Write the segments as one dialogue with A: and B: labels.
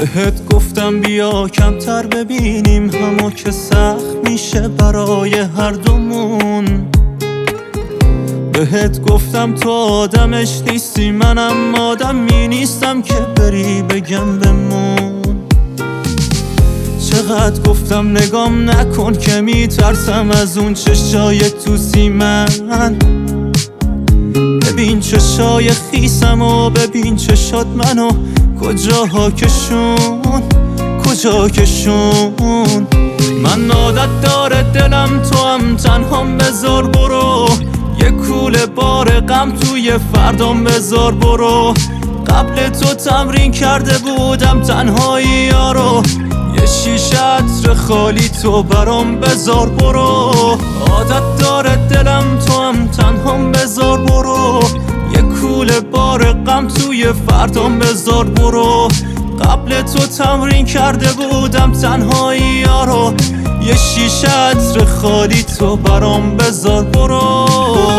A: بهت گفتم بیا کمتر ببینیم همو که سخت میشه برای هر دومون. بهت گفتم تو آدمش نیستی، منم آدمی نیستم که بری بگم بمون. چقدر گفتم نگام نکن که میترسم از اون چشای توسی من. ببین چشای خیسم و ببین چشات منو کجا کشون. من عادت داره دلم تو هم تنهام بذار برو، یه کوله بار غم توی فردام بذار برو. قبل تو تمرین کرده بودم تنهایی یارو، یه شیشه عطر خالی تو برام بذار برو. عادت داره دلم تو هم تنهام بذار برو، یه کوله بار غم توی فردام بذار برو. قبل تو تمرین کرده بودم تنهایی یارو، یه شیشه عطر خالی تو برام بذار برو.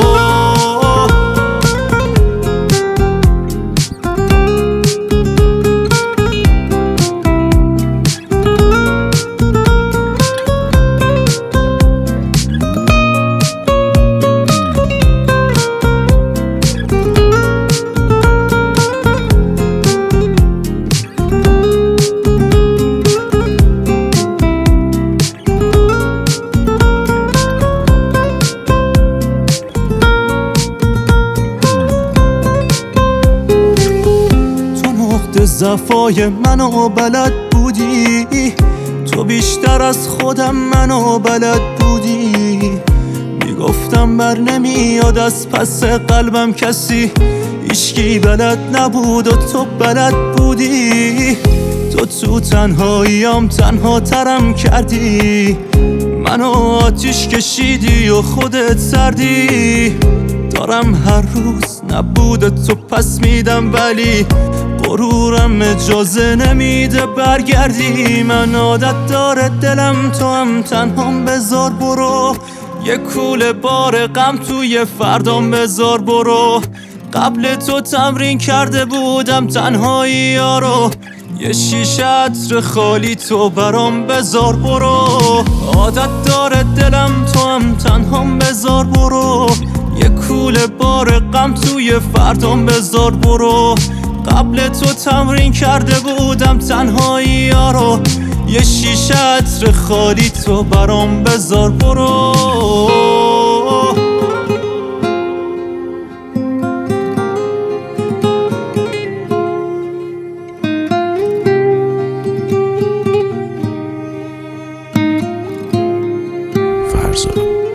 A: ضعفای منو بلد بودی، تو بیشتر از خودم منو بلد بودی. میگفتم بر نمیاد از پس قلبم کسی، هیچکی بلد نبود و تو بلد بودی. تو تنهاییام تنها ترم کردی، منو آتیش کشیدی و خودت سردی. دارم هر روز نبود تو پس میدم، ولی غرورم اجازه نمیده برگردی. من عادت داره دلم تو هم تنهام بذار برو، یه کوله بار غم توی فردام بذار برو. قبل تو تمرین کرده بودم تنهایی یارو، یه شیشه عطر خالی تو برام بذار برو. عادت داره دلم تو هم تنهام بذار برو، یه کوله بار غم توی فردام بذار برو. قبل تو تمرین کرده بودم تنهایی یارو، یه شیشه عطر خالی تو برام بذار برو.
B: فرزاد